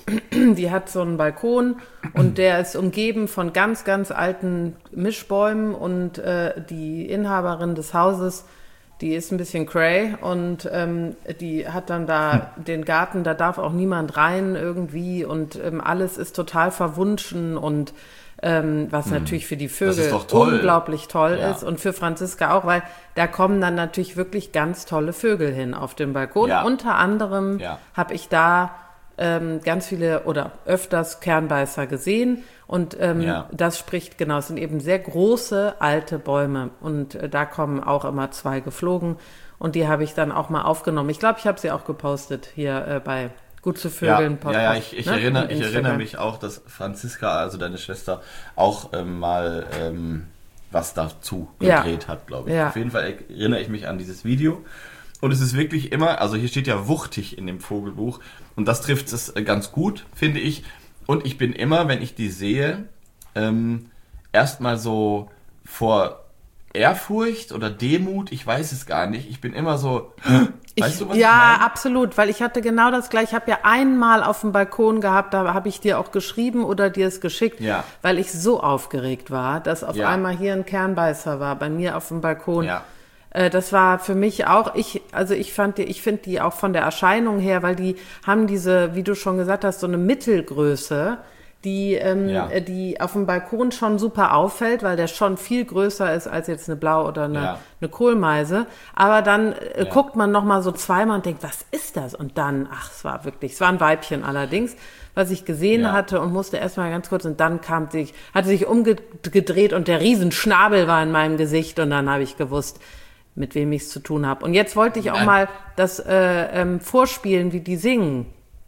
die hat so einen Balkon und der ist umgeben von ganz, ganz alten Mischbäumen und äh, die Inhaberin des Hauses, die ist ein bisschen cray und ähm, die hat dann da den Garten, da darf auch niemand rein irgendwie und ähm, alles ist total verwunschen und ähm, was hm. natürlich für die Vögel ist doch toll. unglaublich toll Ja. ist und für Franziska auch, weil da kommen dann natürlich wirklich ganz tolle Vögel hin auf dem Balkon. Ja. Unter anderem Ja. habe ich da ähm, ganz viele oder öfters Kernbeißer gesehen und ähm, Ja. das spricht, genau, es sind eben sehr große alte Bäume und äh, da kommen auch immer zwei geflogen und die habe ich dann auch mal aufgenommen. Ich glaube, ich habe sie auch gepostet hier äh, bei Gut zu Vögeln Ja, Podcast. ja, ja, ich, ich, ne? erinnere, Im ich Instagram. erinnere mich auch, dass Franziska, also deine Schwester, auch ähm, mal ähm, was dazu Ja. gedreht hat, glaube ich. Ja. Auf jeden Fall erinnere ich mich an dieses Video. Und es ist wirklich immer, also hier steht ja wuchtig in dem Vogelbuch und das trifft es äh, ganz gut, finde ich. Und ich bin immer, wenn ich die sehe, ähm, erstmal so vor Ehrfurcht oder Demut, ich weiß es gar nicht. Ich bin immer so, weißt Ich, du, was ja, ich meine? absolut, weil ich hatte genau das gleiche. Ich habe ja einmal auf dem Balkon gehabt, da habe ich dir auch geschrieben oder dir es geschickt, Ja. weil ich so aufgeregt war, dass auf Ja. einmal hier ein Kernbeißer war bei mir auf dem Balkon. Ja. Äh, Das war für mich auch, ich, also ich fand die, ich finde die auch von der Erscheinung her, weil die haben diese, wie du schon gesagt hast, so eine Mittelgröße, die, ähm, Ja. äh, die auf dem Balkon schon super auffällt, weil der schon viel größer ist als jetzt eine Blau- oder eine, Ja. eine Kohlmeise. Aber dann äh, Ja. guckt man noch mal so zweimal und denkt, was ist das? Und dann, ach, es war wirklich, es war ein Weibchen allerdings, was ich gesehen Ja. hatte und musste erstmal ganz kurz und dann kam sich, hatte sich umgedreht und der Riesenschnabel war in meinem Gesicht und dann habe ich gewusst, mit wem ich es zu tun habe. Und jetzt wollte ich auch Nein. mal das äh, ähm, vorspielen, wie die singen.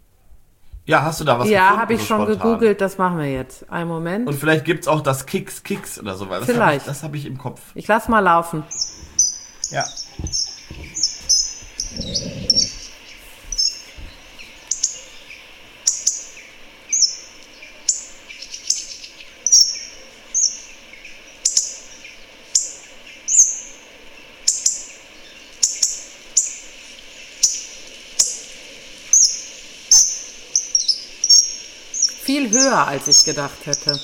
Ja, hast du da was Ja, gefunden? habe ich so schon spontan? gegoogelt, das machen wir jetzt. Einen Moment. Und vielleicht gibt's auch das Kicks, Kicks oder so, weil das habe ich, Vielleicht. das hab ich im Kopf. Ich lass mal laufen. Ja. Viel höher, als ich gedacht hätte.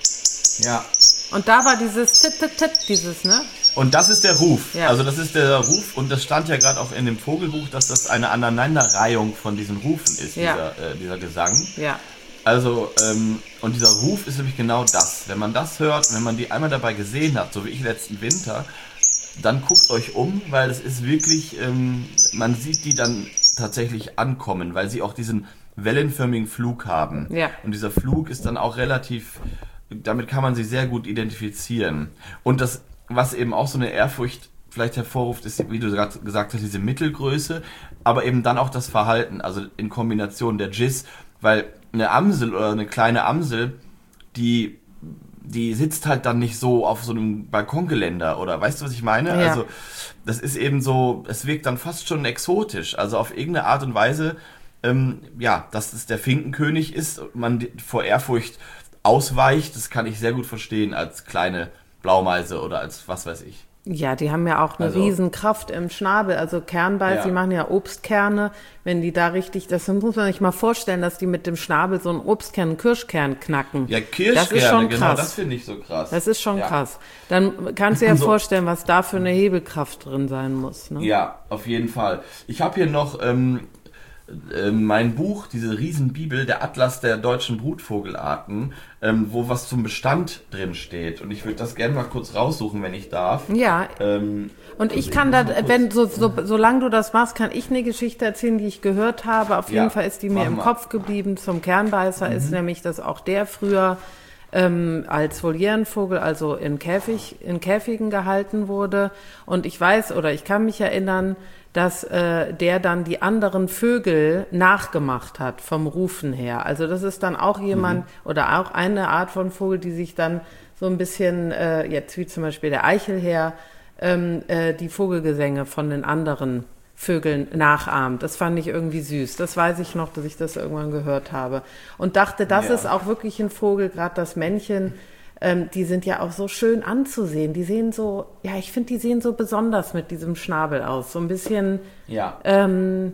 Ja. Und da war dieses Tit, Tit, Tit, dieses, ne? Und das ist der Ruf. Ja. Also das ist der Ruf und das stand ja gerade auch in dem Vogelbuch, dass das eine Aneinanderreihung von diesen Rufen ist, Ja. dieser, äh, dieser Gesang. Ja. Also, ähm, und dieser Ruf ist nämlich genau das. Wenn man das hört, wenn man die einmal dabei gesehen hat, so wie ich letzten Winter, dann guckt euch um, weil es ist wirklich, ähm, man sieht die dann tatsächlich ankommen, weil sie auch diesen wellenförmigen Flug haben. Ja. Und dieser Flug ist dann auch relativ, damit kann man sie sehr gut identifizieren. Und das, was eben auch so eine Ehrfurcht vielleicht hervorruft, ist, wie du gerade gesagt hast, diese Mittelgröße, aber eben dann auch das Verhalten, also in Kombination der Giss, weil eine Amsel oder eine kleine Amsel, die die sitzt halt dann nicht so auf so einem Balkongeländer oder weißt du, was ich meine? Ja. Also das ist eben so, es wirkt dann fast schon exotisch, also auf irgendeine Art und Weise, ähm, ja, dass es der Finkenkönig ist und man die- vor Ehrfurcht ausweicht, das kann ich sehr gut verstehen als kleine Blaumeise oder als was weiß ich. Ja, die haben ja auch eine Also- Riesenkraft im Schnabel, also Kernbeiß, Ja. die machen ja Obstkerne, wenn die da richtig, das muss man sich mal vorstellen, dass die mit dem Schnabel so einen Obstkern, einen Kirschkern knacken. Ja, Das ist Kirschkerne, schon genau, krass. das finde ich so krass. Das ist schon ja. krass. Dann kannst du dir ja So. vorstellen, was da für eine Hebelkraft drin sein muss. Ne? Ja, auf jeden Fall. Ich habe hier noch ähm, äh, mein Buch, diese Riesenbibel, der Atlas der deutschen Brutvogelarten, ähm, wo was zum Bestand drin steht. Und ich würde das gerne mal kurz raussuchen, wenn ich darf. Ja, Ähm, und ich also kann muss da, mal kurz- wenn so, so, solange du das machst, kann ich eine Geschichte erzählen, die ich gehört habe. Auf Ja, jeden Fall ist die mir mach im mal. Kopf geblieben. Zum Kernbeißer ist nämlich, dass auch der früher ähm, als Volierenvogel, also in Käfig, in Käfigen gehalten wurde. Und ich weiß oder ich kann mich erinnern, dass äh, der dann die anderen Vögel nachgemacht hat vom Rufen her. Also das ist dann auch jemand mhm. oder auch eine Art von Vogel, die sich dann so ein bisschen, äh, jetzt wie zum Beispiel der Eichelherr, ähm, äh, die Vogelgesänge von den anderen Vögeln nachahmt. Das fand ich irgendwie süß. Das weiß ich noch, dass ich das irgendwann gehört habe. Und dachte, das ja. ist auch wirklich ein Vogel, gerade das Männchen, ähm, die sind ja auch so schön anzusehen. Die sehen so, ja, ich finde, die sehen so besonders mit diesem Schnabel aus. So ein bisschen, ja. ähm,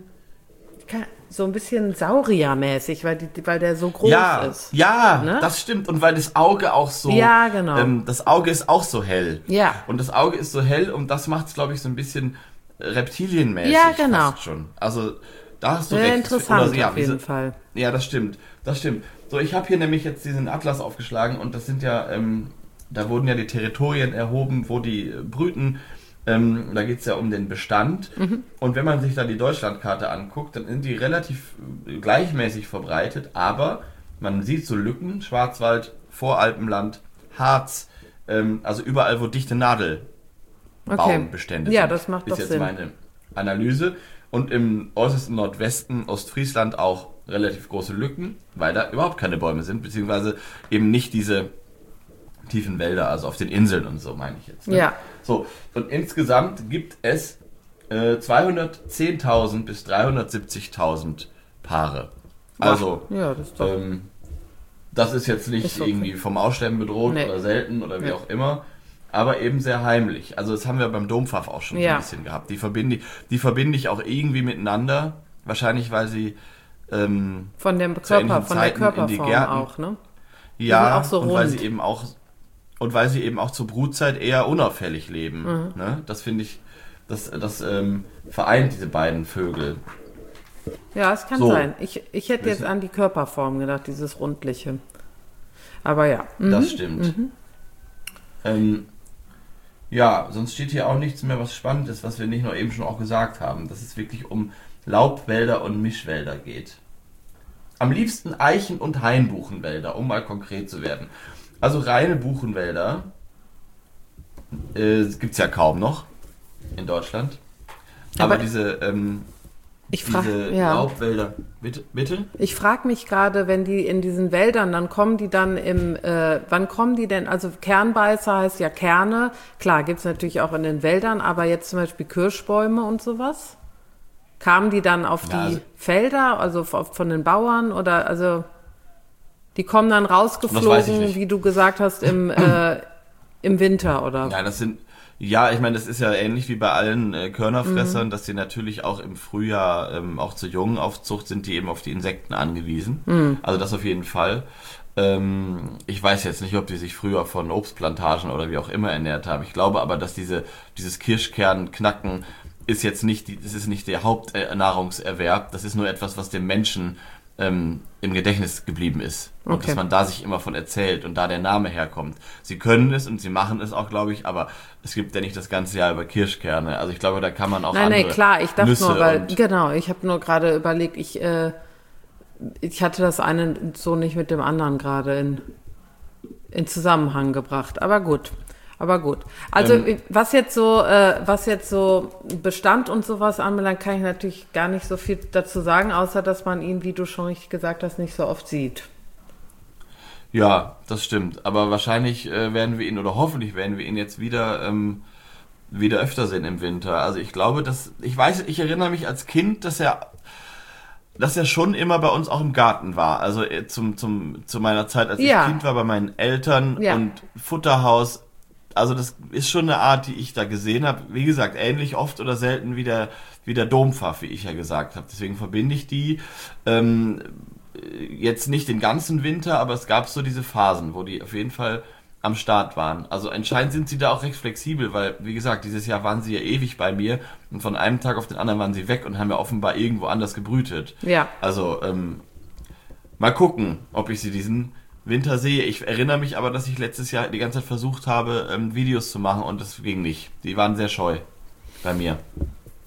so ein bisschen Sauriermäßig, weil, die, weil der so groß ja, ist. Ja, ne? Das stimmt. Und weil das Auge auch so, ja, genau. ähm, das Auge ist auch so hell. Ja. Und das Auge ist so hell und das macht es, glaube ich, so ein bisschen reptilienmäßig. Ja, genau. Fast schon. Also, da hast du Sehr recht. interessant Oder, ja, auf jeden diese, Fall. Ja, das stimmt. Das stimmt. So, ich habe hier nämlich jetzt diesen Atlas aufgeschlagen und das sind ja, ähm, da wurden ja die Territorien erhoben, wo die äh, brüten. Ähm, da geht es ja um den Bestand. Mhm. Und wenn man sich da die Deutschlandkarte anguckt, dann sind die relativ äh, gleichmäßig verbreitet, aber man sieht so Lücken, Schwarzwald, Voralpenland, Harz, ähm, also überall, wo dichte Nadelbaumbestände okay. Ja, sind. das macht ist doch jetzt Sinn. meine Analyse. Und im äußersten Nordwesten, Ostfriesland auch relativ große Lücken, weil da überhaupt keine Bäume sind, beziehungsweise eben nicht diese tiefen Wälder, also auf den Inseln und so, meine ich jetzt. Ne? Ja. So, und insgesamt gibt es äh, zweihundertzehntausend bis dreihundertsiebzigtausend Paare. Also, ja, das, ist doch ähm, das ist jetzt nicht ist okay. irgendwie vom Aussterben bedroht nee. oder selten oder wie nee. auch immer, aber eben sehr heimlich. Also das haben wir beim Dompfaff auch schon ja. ein bisschen gehabt. Die verbinde, die verbinde ich auch irgendwie miteinander, wahrscheinlich weil sie ähm, von dem Körper, von der Zeiten Körperform Gärten, auch, ne? Die ja, auch so und rund. weil sie eben auch und weil sie eben auch zur Brutzeit eher unauffällig leben. Mhm. Ne? Das finde ich, das, das ähm, vereint diese beiden Vögel. Ja, es kann so. sein. Ich, ich hätte jetzt an die Körperform gedacht, dieses Rundliche. Aber ja. Mhm. Das stimmt. Mhm. Ähm, ja, sonst steht hier auch nichts mehr, was spannend ist, was wir nicht nur eben schon auch gesagt haben, dass es wirklich um Laubwälder und Mischwälder geht. Am liebsten Eichen- und Hainbuchenwälder, um mal konkret zu werden. Also reine Buchenwälder äh, gibt es ja kaum noch in Deutschland. Aber, Aber diese, ähm, ich frag, diese ja. Laubwälder, bitte? bitte? Ich frage mich gerade, wenn die in diesen Wäldern, dann kommen die dann im, äh, wann kommen die denn, also Kernbeißer heißt ja Kerne, klar, gibt es natürlich auch in den Wäldern, aber jetzt zum Beispiel Kirschbäume und sowas? Kamen die dann auf ja, die also, Felder, also von den Bauern oder, also... Die kommen dann rausgeflogen, wie du gesagt hast, im, äh, im Winter, oder? Ja, das sind, ja, ich meine, das ist ja ähnlich wie bei allen äh, Körnerfressern, mhm. dass die natürlich auch im Frühjahr, ähm, auch zur Jungenaufzucht sind die eben auf die Insekten angewiesen. Mhm. Also das auf jeden Fall. Ähm, ich weiß jetzt nicht, ob die sich früher von Obstplantagen oder wie auch immer ernährt haben. Ich glaube aber, dass diese, dieses Kirschkernknacken ist jetzt nicht, die, das ist nicht der Hauptnahrungserwerb. Das ist nur etwas, was dem Menschen ähm, im Gedächtnis geblieben ist. Und okay. dass man da sich immer von erzählt und da der Name herkommt. Sie können es und sie machen es auch, glaube ich, aber es gibt ja nicht das ganze Jahr über Kirschkerne. Also ich glaube, da kann man auch nein, andere Nein, klar, ich dachte Nüsse nur, weil, und genau, ich habe nur gerade überlegt, ich, äh, ich hatte das eine so nicht mit dem anderen gerade in, in Zusammenhang gebracht. Aber gut. Aber gut. Also ähm, was jetzt so, äh, was jetzt so Bestand und sowas anbelangt, kann ich natürlich gar nicht so viel dazu sagen, außer dass man ihn, wie du schon richtig gesagt hast, nicht so oft sieht. Ja, das stimmt. Aber wahrscheinlich äh, werden wir ihn oder hoffentlich werden wir ihn jetzt wieder ähm, wieder öfter sehen im Winter. Also ich glaube, dass ich weiß, ich erinnere mich als Kind, dass er dass er schon immer bei uns auch im Garten war. Also äh, zum zum zu meiner Zeit, als ja. ich Kind war, bei meinen Eltern ja. und Futterhaus. Also das ist schon eine Art, die ich da gesehen habe. Wie gesagt, ähnlich oft oder selten wie der, wie der Dompfaff, wie ich ja gesagt habe. Deswegen verbinde ich die ähm, jetzt nicht den ganzen Winter, aber es gab so diese Phasen, wo die auf jeden Fall am Start waren. Also anscheinend sind sie da auch recht flexibel, weil, wie gesagt, dieses Jahr waren sie ja ewig bei mir und von einem Tag auf den anderen waren sie weg und haben ja offenbar irgendwo anders gebrütet. Ja. Also ähm, mal gucken, ob ich sie diesen Winter sehe. Ich erinnere mich aber, dass ich letztes Jahr die ganze Zeit versucht habe, ähm, Videos zu machen und das ging nicht. Die waren sehr scheu bei mir.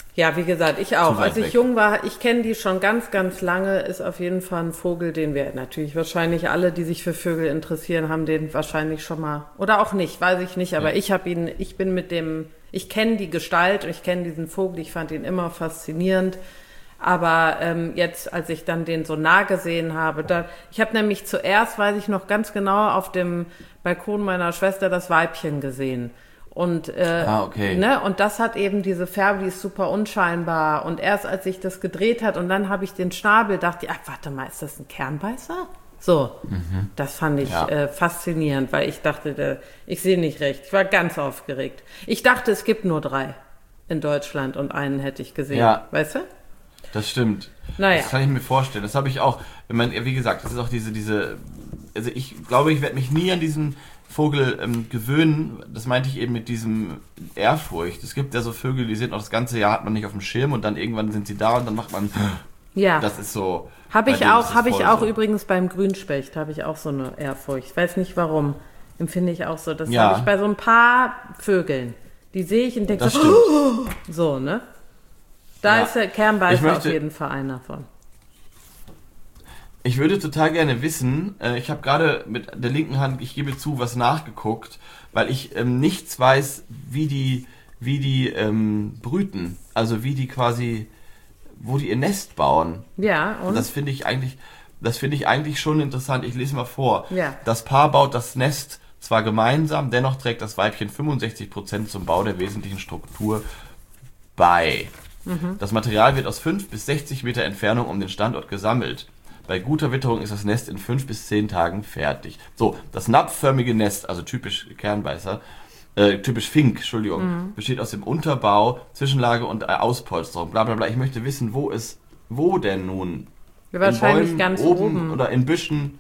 Ja, wie gesagt, ich auch. Zu weit Als ich weg. jung war, ich kenne die schon ganz, ganz lange, ist auf jeden Fall ein Vogel, den wir natürlich wahrscheinlich alle, die sich für Vögel interessieren, haben den wahrscheinlich schon mal, oder auch nicht, weiß ich nicht, aber Ja. ich habe ihn, ich bin mit dem, ich kenne die Gestalt und ich kenne diesen Vogel, ich fand ihn immer faszinierend. Aber ähm, jetzt, als ich dann den so nah gesehen habe, da, ich habe nämlich zuerst, weiß ich noch ganz genau, auf dem Balkon meiner Schwester das Weibchen gesehen. Und, äh, Ah, okay. ne, und das hat eben diese Färbe, die ist super unscheinbar. Und erst als sich das gedreht hat und dann habe ich den Schnabel, dachte ich, ach, warte mal, ist das ein Kernbeißer? So, das fand ich Ja. äh, faszinierend, weil ich dachte, der, ich sehe nicht recht. Ich war ganz aufgeregt. Ich dachte, es gibt nur drei in Deutschland und einen hätte ich gesehen. Ja. Weißt du? Das stimmt. Naja. Das kann ich mir vorstellen. Das habe ich auch. Wenn man, wie gesagt, das ist auch diese, diese. Also ich glaube, ich werde mich nie an diesen Vogel ähm, gewöhnen. Das meinte ich eben mit diesem Ehrfurcht. Es gibt ja so Vögel, die sind auch das ganze Jahr hat man nicht auf dem Schirm und dann irgendwann sind sie da und dann macht man. Ja. Das ist so. Habe bei ich denen ist auch, es habe ich voll auch so. übrigens beim Grünspecht, habe ich auch so eine Ehrfurcht. Ich weiß nicht warum. Empfinde ich auch so. Das Ja. habe ich bei so ein paar Vögeln. Die sehe ich und denke Das so, stimmt. so, ne? Da Ja. ist der Kernbeißer Ich möchte- auf jeden Fall einer von. Ich würde total gerne wissen, äh, ich habe gerade mit der linken Hand, ich gebe zu, was nachgeguckt, weil ich ähm, nichts weiß, wie die, wie die ähm, brüten. Also wie die quasi, wo die ihr Nest bauen. Ja, und? Und das finde ich eigentlich, das finde ich eigentlich schon interessant. Ich lese mal vor. Ja. Das Paar baut das Nest zwar gemeinsam, dennoch trägt das Weibchen fünfundsechzig Prozent zum Bau der wesentlichen Struktur bei. Mhm. Das Material wird aus fünf bis sechzig Meter Entfernung um den Standort gesammelt. Bei guter Witterung ist das Nest in fünf bis zehn Tagen fertig. So, das napfförmige Nest, also typisch Kernbeißer, äh, typisch Fink, Entschuldigung, Mhm. besteht aus dem Unterbau, Zwischenlage und äh, Auspolsterung, bla bla bla. Ich möchte wissen, wo es, wo denn nun? Wahrscheinlich in Bäumen, ganz oben, oben. oder in Büschen.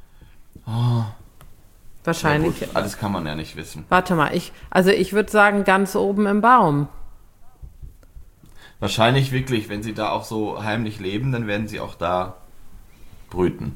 Wahrscheinlich. Ja gut, alles kann man ja nicht wissen. Warte mal, ich, also ich würde sagen, ganz oben im Baum. Wahrscheinlich wirklich, wenn sie da auch so heimlich leben, dann werden sie auch da brüten.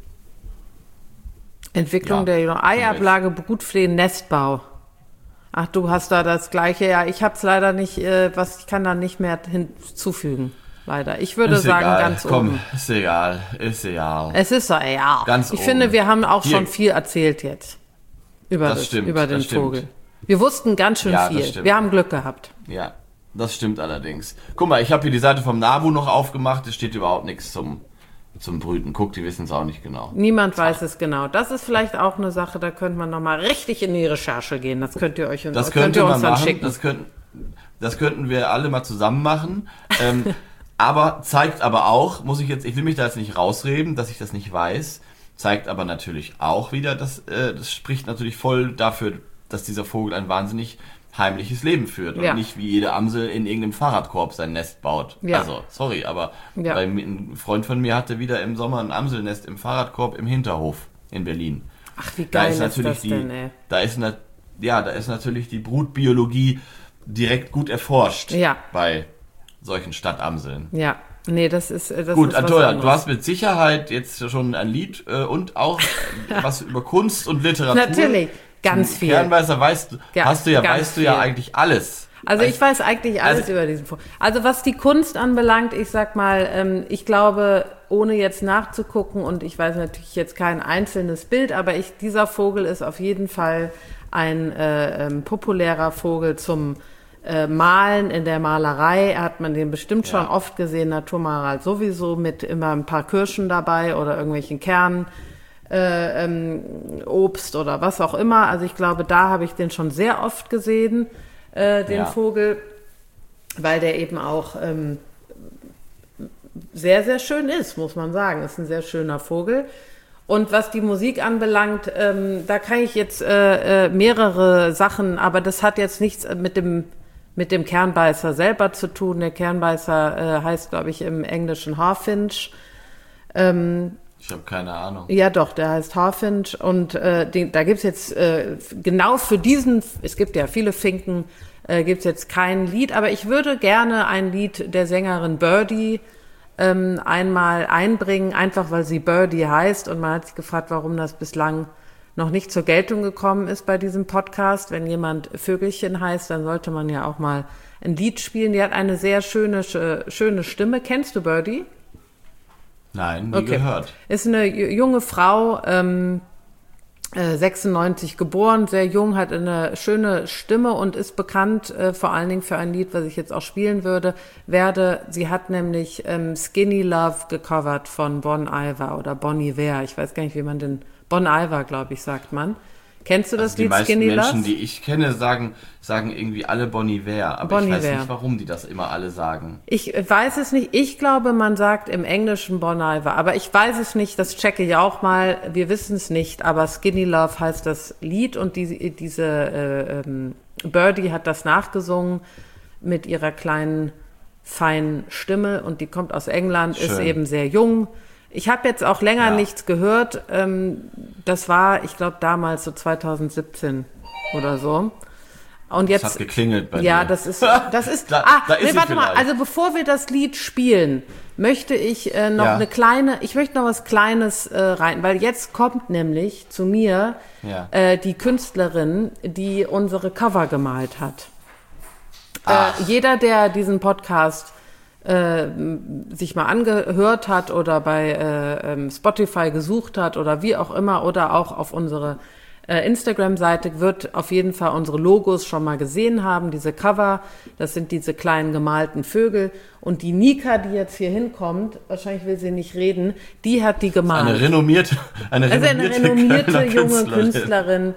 Entwicklung Ja, der Eiablage, Brutpflege, Nestbau. Ach, du hast da das Gleiche. Ja, ich hab's leider nicht, äh, was, ich kann da nicht mehr hinzufügen. Leider. Ich würde Ist sagen, egal. ganz Komm, oben. ist egal, ist egal. Es ist so, ja. Ganz ich oben. finde, wir haben auch Hier. schon viel erzählt jetzt. Über, Das das, stimmt, über den das stimmt. Vogel. Wir wussten ganz schön Ja, das viel. stimmt. Wir haben Glück gehabt. Ja, das stimmt allerdings. Guck mal, ich habe hier die Seite vom NABU noch aufgemacht, es steht überhaupt nichts zum, zum Brüten. Guck, die wissen es auch nicht genau. Niemand weiß es genau. Das ist vielleicht auch eine Sache, da könnte man nochmal richtig in die Recherche gehen. Das könnt ihr euch Das könnt könnte ihr man uns dann machen, schicken. das könnten, das könnten wir alle mal zusammen machen. Ähm, aber zeigt aber auch, muss ich jetzt, ich will mich da jetzt nicht rausreden, dass ich das nicht weiß, zeigt aber natürlich auch wieder, dass äh, das spricht natürlich voll dafür, dass dieser Vogel ein wahnsinnig heimliches Leben führt und Ja. nicht wie jede Amsel in irgendeinem Fahrradkorb sein Nest baut. Ja. Also, sorry, aber Ja. bei mir, ein Freund von mir hatte wieder im Sommer ein Amselnest im Fahrradkorb im Hinterhof in Berlin. Ach, wie Da geil ist ist, natürlich das die, denn, ey? da ist na, ja, da ist natürlich die Brutbiologie direkt gut erforscht Ja. bei solchen Stadtamseln. Ja, nee, das ist das Gut, ist was Antonia, anderes. du hast mit Sicherheit jetzt schon ein Lied äh, und auch äh, was über Kunst und Literatur. Natürlich, ganz Zum viel. Kernbeißer weißt du, Ja, hast du ja, ganz weißt du ja viel. eigentlich alles. Also ich Weißt- weiß eigentlich alles also- über diesen Vogel. Also was die Kunst anbelangt, ich sag mal, ähm, ich glaube, ohne jetzt nachzugucken, und ich weiß natürlich jetzt kein einzelnes Bild, aber ich, dieser Vogel ist auf jeden Fall ein äh, ähm, populärer Vogel zum äh, Malen in der Malerei. Hat man den bestimmt schon Ja. oft gesehen, Naturmalerei sowieso, mit immer ein paar Kirschen dabei oder irgendwelchen Kernen. Äh, ähm, Obst oder was auch immer. Also ich glaube, da habe ich den schon sehr oft gesehen, äh, den Ja. Vogel, weil der eben auch ähm, sehr, sehr schön ist, muss man sagen. Ist ein sehr schöner Vogel. Und was die Musik anbelangt, ähm, da kann ich jetzt äh, äh, mehrere Sachen, aber das hat jetzt nichts mit dem mit dem Kernbeißer selber zu tun. Der Kernbeißer äh, heißt, glaube ich, im Englischen Hawfinch. Ähm, Ich habe keine Ahnung. ja, doch, der heißt Hawfinch und äh, den, da gibt's jetzt äh, genau für diesen, es gibt ja viele Finken, äh, gibt's jetzt kein Lied, aber ich würde gerne ein Lied der Sängerin Birdie ähm, einmal einbringen, einfach weil sie Birdie heißt und man hat sich gefragt, warum das bislang noch nicht zur Geltung gekommen ist bei diesem Podcast. Wenn jemand Vögelchen heißt, dann sollte man ja auch mal ein Lied spielen. Die hat eine sehr schöne, schöne Stimme. Kennst du Birdie? Nein, nie Okay. gehört. Ist eine junge Frau, ähm, äh, sechsundneunzig geboren, sehr jung, hat eine schöne Stimme und ist bekannt äh, vor allen Dingen für ein Lied, was ich jetzt auch spielen würde, werde. Sie hat nämlich ähm, Skinny Love gecovert von Bon Iver oder Bon Iver. Ich weiß gar nicht, wie man den... Bon Iver, glaube ich, sagt man. Kennst du das Also die Lied meisten Skinny Menschen, Love? die ich kenne, sagen, sagen irgendwie alle Bon Iver. Aber Bon ich weiß Iver. nicht, warum die das immer alle sagen. Ich weiß es nicht. Ich glaube, man sagt im Englischen Bon Iver. Aber ich weiß es nicht. Das checke ich auch mal. Wir wissen es nicht. Aber Skinny Love heißt das Lied. Und die, diese äh, ähm, Birdie hat das nachgesungen mit ihrer kleinen, feinen Stimme. Und die kommt aus England, Schön. ist eben sehr jung. Ich habe jetzt auch länger Ja. nichts gehört. Ähm, das war, ich glaube, damals so zweitausendsiebzehn oder so. Und jetzt, Das hat geklingelt bei ja, dir. das ist, das ist, Da- ah, da ist nee, sie warte mal, vielleicht. also bevor wir das Lied spielen, möchte ich äh, noch Ja. eine kleine, ich möchte noch was Kleines äh, rein, weil jetzt kommt nämlich zu mir Ja. äh, die Künstlerin, die unsere Cover gemalt hat. Ach. Äh, jeder, der diesen Podcast äh, sich mal angehört hat oder bei äh, ähm, Spotify gesucht hat oder wie auch immer oder auch auf unsere äh, Instagram-Seite, wird auf jeden Fall unsere Logos schon mal gesehen haben, diese Cover, das sind diese kleinen gemalten Vögel und die Nika, die jetzt hier hinkommt, wahrscheinlich will sie nicht reden, die hat die gemalt. Eine renommierte, eine also eine renommierte, renommierte Kölner junge Künstlerin. Künstlerin.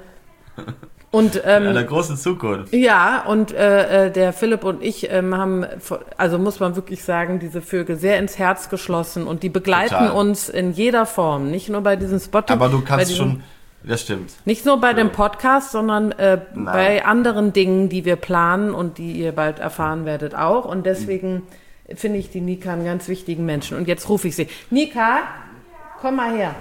Und ähm, Einer großen Zukunft. ja, und äh, äh, der Philipp und ich ähm, haben, also muss man wirklich sagen, diese Vögel sehr ins Herz geschlossen und die begleiten Total. uns in jeder Form, nicht nur bei diesem Spot. Aber du bei kannst diesem, schon, das stimmt. nicht nur bei dem Podcast, sondern äh, Nein. bei anderen Dingen, die wir planen und die ihr bald erfahren werdet auch. Und deswegen finde ich die Nika einen ganz wichtigen Menschen. Und jetzt rufe ich sie. Nika, komm mal her.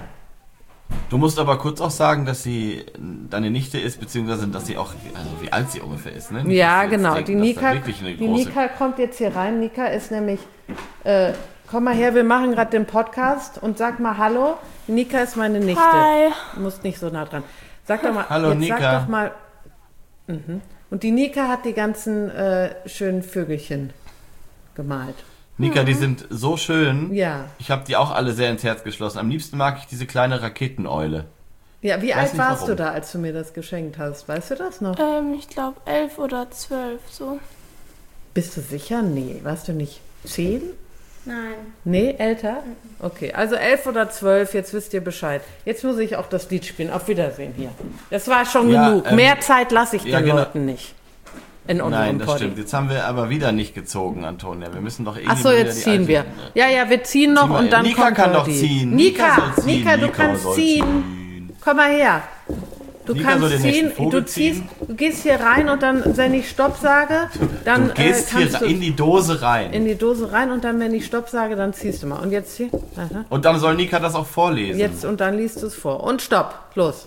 Du musst aber kurz auch sagen, dass sie deine Nichte ist, beziehungsweise dass sie auch, also wie alt sie ungefähr ist, ne? Nicht, Ja, dass wir jetzt genau. denken, Die dass da Nika, wirklich eine die große- Nika kommt jetzt hier rein. Nika ist nämlich, äh, komm mal her, wir machen gerade den Podcast und sag mal Hallo. Die Nika ist meine Nichte. Hi. Du musst nicht so nah dran. Sag doch mal, Hallo, jetzt Nika. sag doch mal. Mhm. Und die Nika hat die ganzen äh, schönen Vögelchen gemalt. Nika, die sind so schön. Ja. Ich habe die auch alle sehr ins Herz geschlossen. Am liebsten mag ich diese kleine Raketeneule. Ja, wie Weiß alt nicht, warst warum. du da, als du mir das geschenkt hast? Weißt du das noch? Ähm, ich glaube elf oder zwölf, so. Bist du sicher? Nee. Warst du nicht zehn? Nein. Nee, älter? Okay, also elf oder zwölf, jetzt wisst ihr Bescheid. Jetzt muss ich auch das Lied spielen. Auf Wiedersehen hier. Das war schon Ja, genug. ähm, Mehr Zeit lasse ich ja, den genau. Leuten nicht. In unserem Nein, das Poddy. stimmt. Jetzt haben wir aber wieder nicht gezogen, Antonia. Wir müssen doch irgendwie Ach so, wieder jetzt die ziehen alte- wir. Ja, ja, wir ziehen noch Zieh mal und her. dann Nika kommt kann doch Birdie. ziehen. Nika, soll ziehen. Nika, du kannst soll ziehen. Komm mal her. Du Nika soll kannst den nächsten ziehen, Vogel du ziehst, ziehen. du gehst hier rein und dann, wenn ich Stopp sage, dann Du gehst äh, kannst hier du in die Dose rein. in die Dose rein und dann, wenn ich Stopp sage, dann ziehst du mal. Und jetzt hier, aha. Und dann soll Nika das auch vorlesen. Jetzt und dann liest du es vor. Und Stopp, los.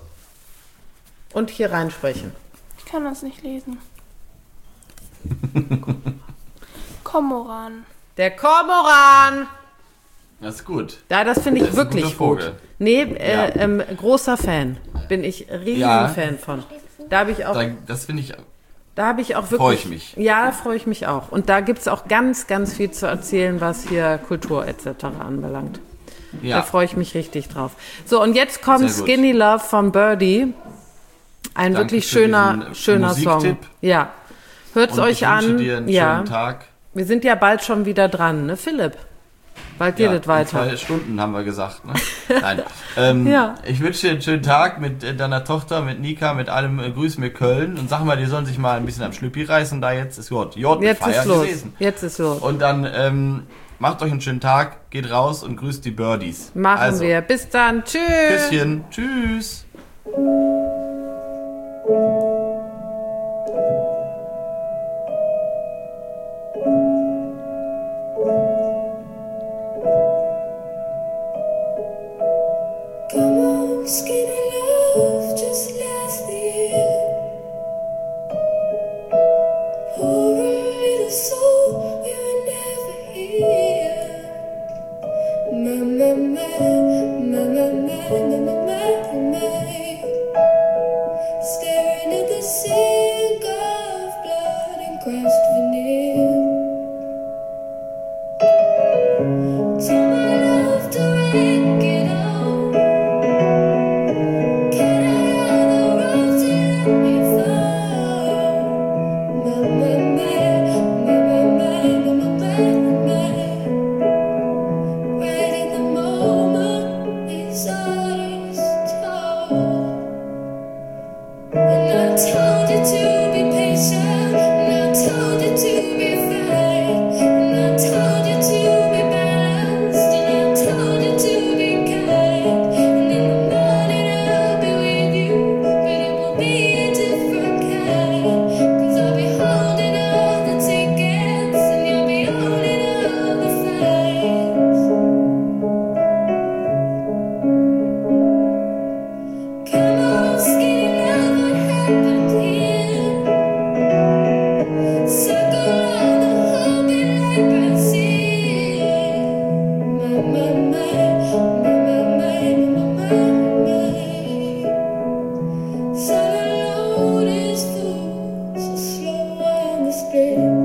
Und hier reinsprechen. Ich kann das nicht lesen. Komoran. Der Kormoran. Das ist gut. Ja, das finde ich Das ist ein wirklich guter gut. Vogel. Nee, äh, Ja. ähm, großer Fan. Bin ich riesen Ja. Fan von. Da habe ich auch, Da- Das finde ich. da habe ich auch wirklich. Freu ich mich. Ja, da freue ich mich auch. Und da gibt es auch ganz, ganz viel zu erzählen, was hier Kultur et cetera anbelangt. Da Ja. freue ich mich richtig drauf. So, und jetzt kommt Sehr gut. Skinny Love von Birdie. Ein Danke wirklich für schöner, diesen schöner Song. Musiktipp. Ja. Hört's Und euch ich wünsche an. dir einen ja. schönen Tag. Wir sind ja bald schon wieder dran, ne, Philipp? Bald geht Ja, es in weiter. Zwei Stunden haben wir gesagt. Ne? Nein. Ähm, Ja. Ich wünsche dir einen schönen Tag mit äh, deiner Tochter, mit Nika, mit allem. Äh, grüß mir Köln und sag mal, die sollen sich mal ein bisschen am Schlüppi reißen. Da jetzt ist Jod. Jod Jetzt Feier ist los. gewesen. Jetzt ist los. Und dann ähm, macht euch einen schönen Tag, geht raus und grüßt die Birdies. Machen also, wir. Bis dann. Tschüss. Küsschen. Tschüss. Come on, skinny love, just last the year. Pour a little soul, we were never here. My, my, my, my, my, my, my, my, my, my. crust veneer. Tell my love to wreck it all. Can I have the road to let me fall? My, my, my, my, my, my, my, my, my, my. Right in the moment, these eyes tall. And I told you to be patient, and I told you to be fine, and I told you to be balanced, and I told you to be kind. And in the morning I'll be with you, but it will be a different kind. 'Cause I'll be holding all the tickets, and you'll be holding all the flights. Come on, skinny love, what happened here? Circle around the whole bit like Brazil. My, my, my, my, my, my, my, my. Sun alone is full, so slow on the spin.